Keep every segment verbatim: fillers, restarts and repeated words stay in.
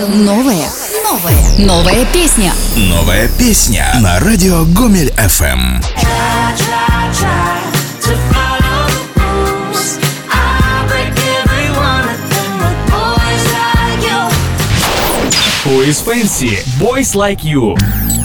Новое. Новое. Новая песня. Новая песня на радио Гомель эф эм. Who is Fancy? Boys Like You.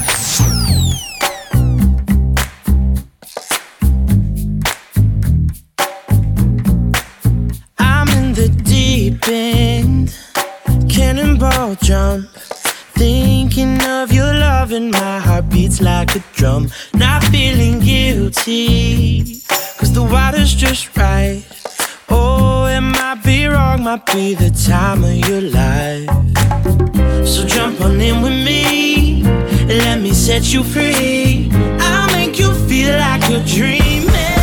I'm in the deep end, cannonball jump, thinking of your love and my heart beats like a drum. Not feeling guilty, cause the water's just right. Oh, it might be wrong, might be the time of your life. So jump on in with me, let me set you free. I'll make you feel like you're dreaming.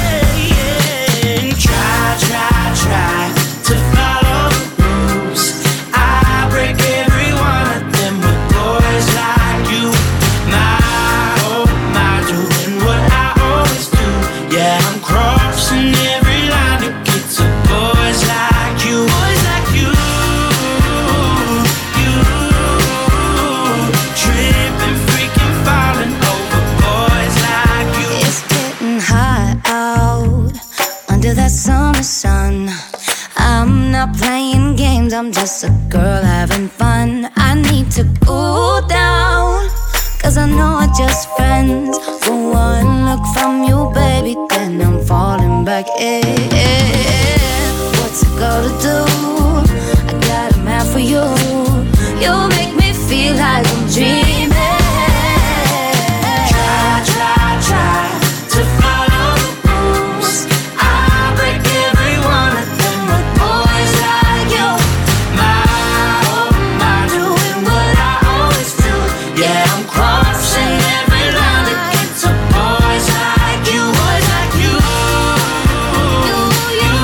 Try, try, try to follow the rules. I break every one of them with boys like you. My, oh my, doing what I always do. Yeah, I'm crossing every line to get to boys like you. Boys like you. That summer sun, I'm not playing games, I'm just a girl having fun. I need to cool down, cause I know we're just friends. For one look from you, baby, then I'm falling back in. What's it gonna do? I got a map for you. You make me feel like I'm dreaming. Try, try, try to follow the rules. I break every one of them with boys like you. My, oh my, doing what I always do. Yeah, I'm crossing every line to get to boys like you. Boys like you. You, you.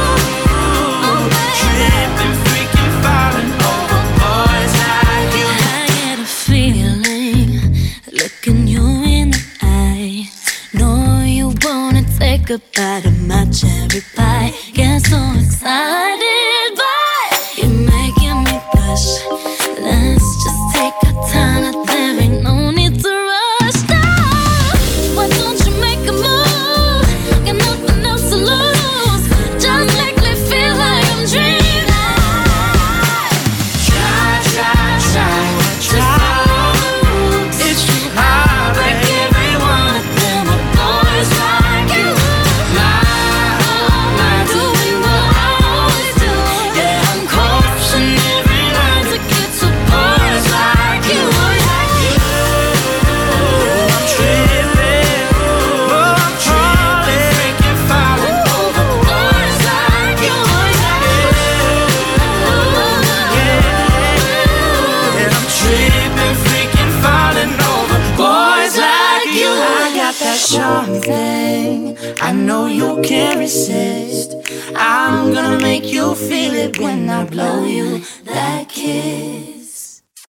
Tripping, freaking, falling over boys like you. I get a feeling, looking you in the eye. Know you wanna take a bite of my cherry pie. Get so excited, but you're making me blush. Let's just take our time, there ain't no need to rush now. Why don't you make a move? Got nothing else to lose. Just make me feel like I'm dreaming. Try, try, try, try. It's too hard. Break every one of them with boys like you. My, oh my, Doing what I always do. yeah, I'm crossing every line to get to boys like you. I'm tripping, oh, I'm falling, freaking falling over boys like you. Yeah, and I'm tripping, freaking falling over boys like you. I got that charm thing, I know you can't resist. I'm gonna make you feel it when I blow you that kiss.